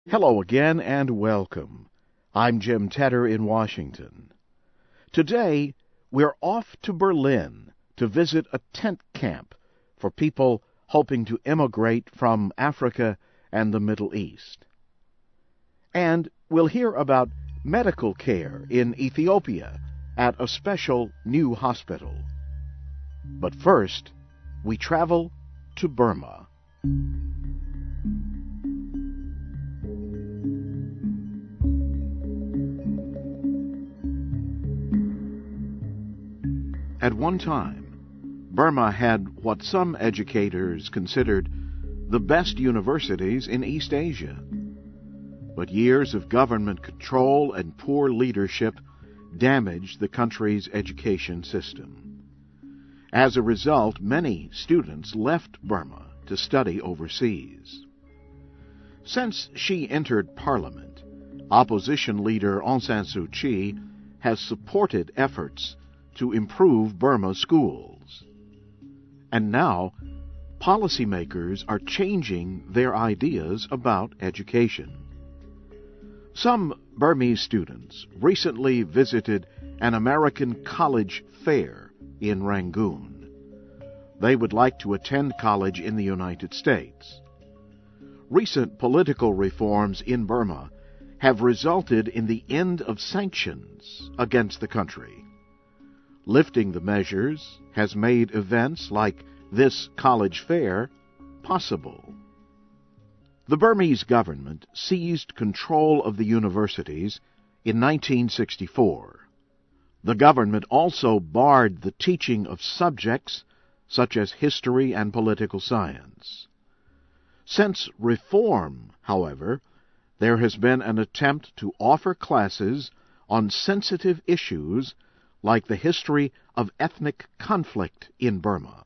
Hello again and welcome. I'm Jim Tedder in Washington. Today, we're off to Berlin to visit a tent camp for people hoping to immigrate from Africa and the Middle East. And we'll hear about medical care in Ethiopia at a special new hospital. But first, we travel to Burma. At one time, Burma had what some educators considered the best universities in East Asia. But years of government control and poor leadership damaged the country's education system. As a result, many students left Burma to study overseas. Since she entered Parliament, opposition leader Aung San Suu Kyi has supported efforts to improve Burma's schools. And now, policymakers are changing their ideas about education. Some Burmese students recently visited an American college fair in Rangoon. They would like to attend college in the United States. Recent political reforms in Burma have resulted in the end of sanctions against the country. Lifting the measures has made events like this college fair possible. The Burmese government seized control of the universities in 1964. The government also barred the teaching of subjects such as history and political science. Since reform, however, there has been an attempt to offer classes on sensitive issues like the history of ethnic conflict in Burma.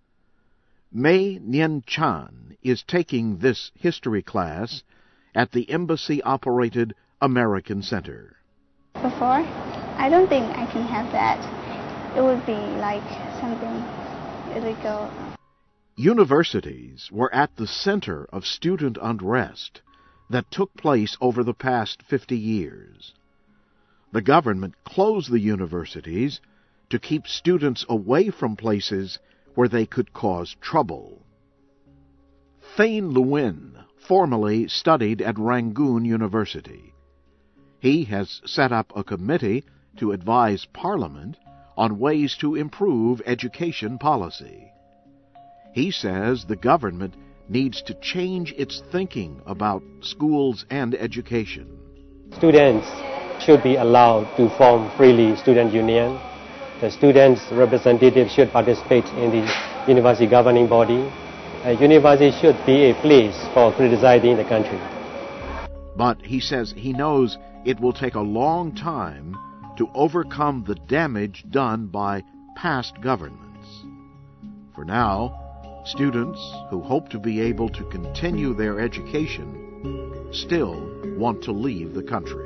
Mei Nien Chan is taking this history class at the embassy-operated American Center. Before, I don't think I can have that. It would be like something illegal. Universities were at the center of student unrest that took place over the past 50 years. The government closed the universities to keep students away from places where they could cause trouble. Thane Lewin formerly studied at Rangoon University. He has set up a committee to advise Parliament on ways to improve education policy. He says the government needs to change its thinking about schools and education. Students should be allowed to form freely student union. The students' representatives should participate in the university governing body. A university should be a place for criticizing the country. But he says he knows it will take a long time to overcome the damage done by past governments. For now, students who hope to be able to continue their education still want to leave the country.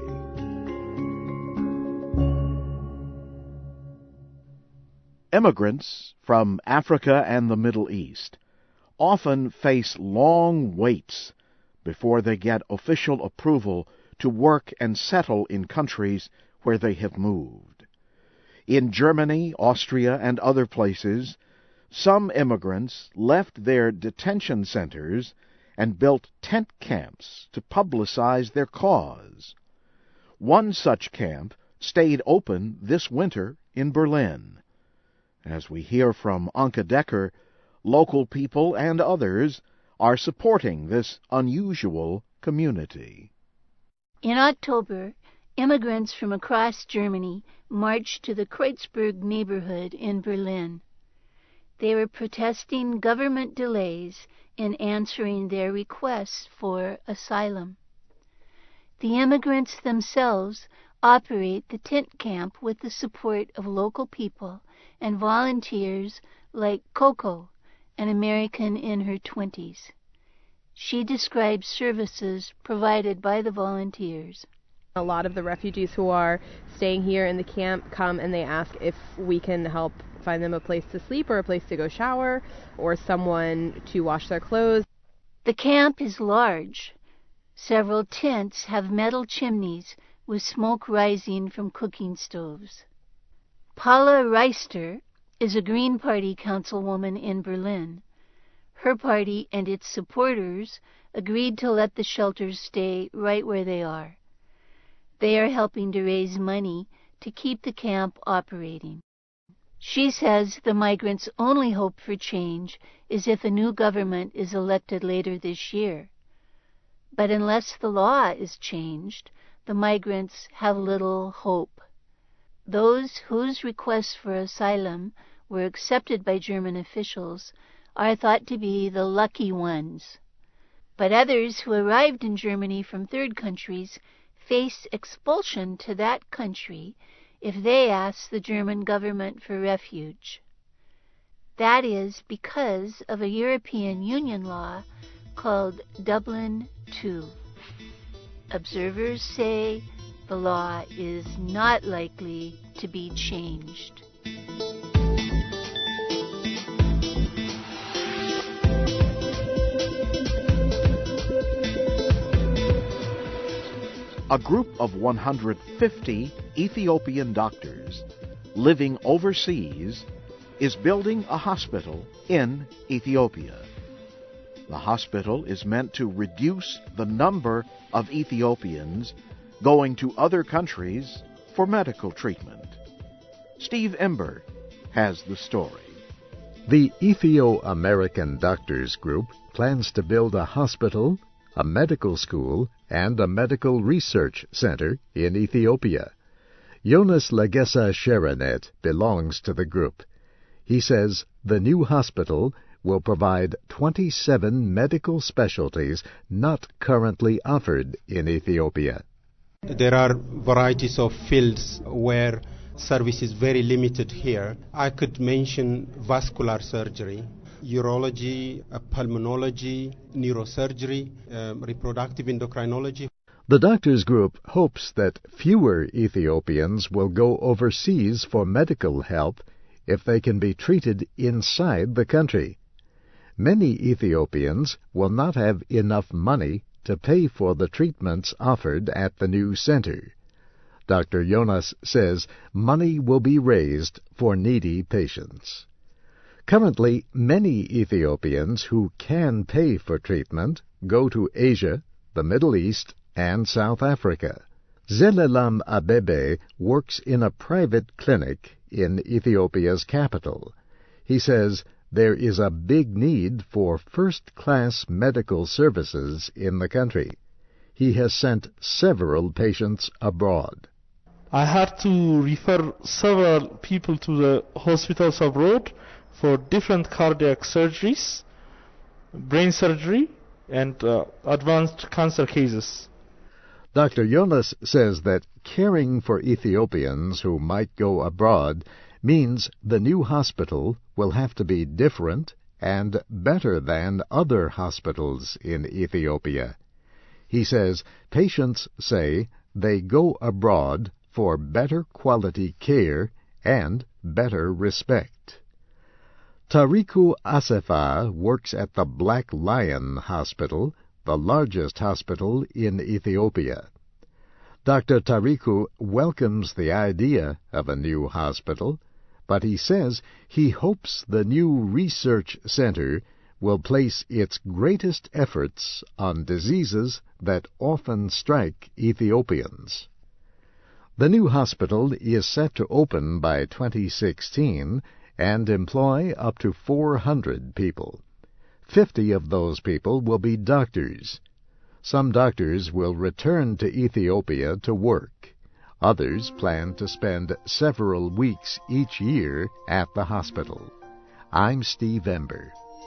Immigrants from Africa and the Middle East often face long waits before they get official approval to work and settle in countries where they have moved. In Germany, Austria, and other places, some immigrants left their detention centers and built tent camps to publicize their cause. One such camp stayed open this winter in Berlin. As we hear from Anke Decker, local people and others are supporting this unusual community. In October, immigrants from across Germany marched to the Kreuzberg neighborhood in Berlin. They were protesting government delays in answering their requests for asylum. The immigrants themselves operate the tent camp with the support of local people and volunteers like Coco, an American in her 20s. She describes services provided by the volunteers. A lot of the refugees who are staying here in the camp come and they ask if we can help find them a place to sleep or a place to go shower or someone to wash their clothes. The camp is large. Several tents have metal chimneys with smoke rising from cooking stoves. Paula Reister is a Green Party councilwoman in Berlin. Her party and its supporters agreed to let the shelters stay right where they are. They are helping to raise money to keep the camp operating. She says the migrants' only hope for change is if a new government is elected later this year. But unless the law is changed, the migrants have little hope. Those whose requests for asylum were accepted by German officials are thought to be the lucky ones. But others who arrived in Germany from third countries face expulsion to that country if they ask the German government for refuge. That is because of a European Union law called Dublin II. Observers say the law is not likely to be changed. A group of 150 Ethiopian doctors living overseas is building a hospital in Ethiopia. The hospital is meant to reduce the number of Ethiopians going to other countries for medical treatment. Steve Ember has the story. The Ethio-American Doctors Group plans to build a hospital, a medical school, and a medical research center in Ethiopia. Jonas Legessa Sheranet belongs to the group. He says the new hospital will provide 27 medical specialties not currently offered in Ethiopia. There are varieties of fields where service is very limited here. I could mention vascular surgery, urology, pulmonology, neurosurgery, reproductive endocrinology. The doctors group hopes that fewer Ethiopians will go overseas for medical help if they can be treated inside the country. Many Ethiopians will not have enough money to pay for the treatments offered at the new center. Dr. Jonas says money will be raised for needy patients. Currently, many Ethiopians who can pay for treatment go to Asia, the Middle East, and South Africa. Zelelam Abebe works in a private clinic in Ethiopia's capital. He says there is a big need for first-class medical services in the country. He has sent several patients abroad. I had to refer several people to the hospitals abroad for different cardiac surgeries, brain surgery, and advanced cancer cases. Dr. Jonas says that caring for Ethiopians who might go abroad means the new hospital will have to be different and better than other hospitals in Ethiopia. He says patients say they go abroad for better quality care and better respect. Tariku Asefa works at the Black Lion Hospital, the largest hospital in Ethiopia. Dr. Tariku welcomes the idea of a new hospital, but he says he hopes the new research center will place its greatest efforts on diseases that often strike Ethiopians. The new hospital is set to open by 2016 and employ up to 400 people. 50 of those people will be doctors. Some doctors will return to Ethiopia to work. Others plan to spend several weeks each year at the hospital. I'm Steve Ember.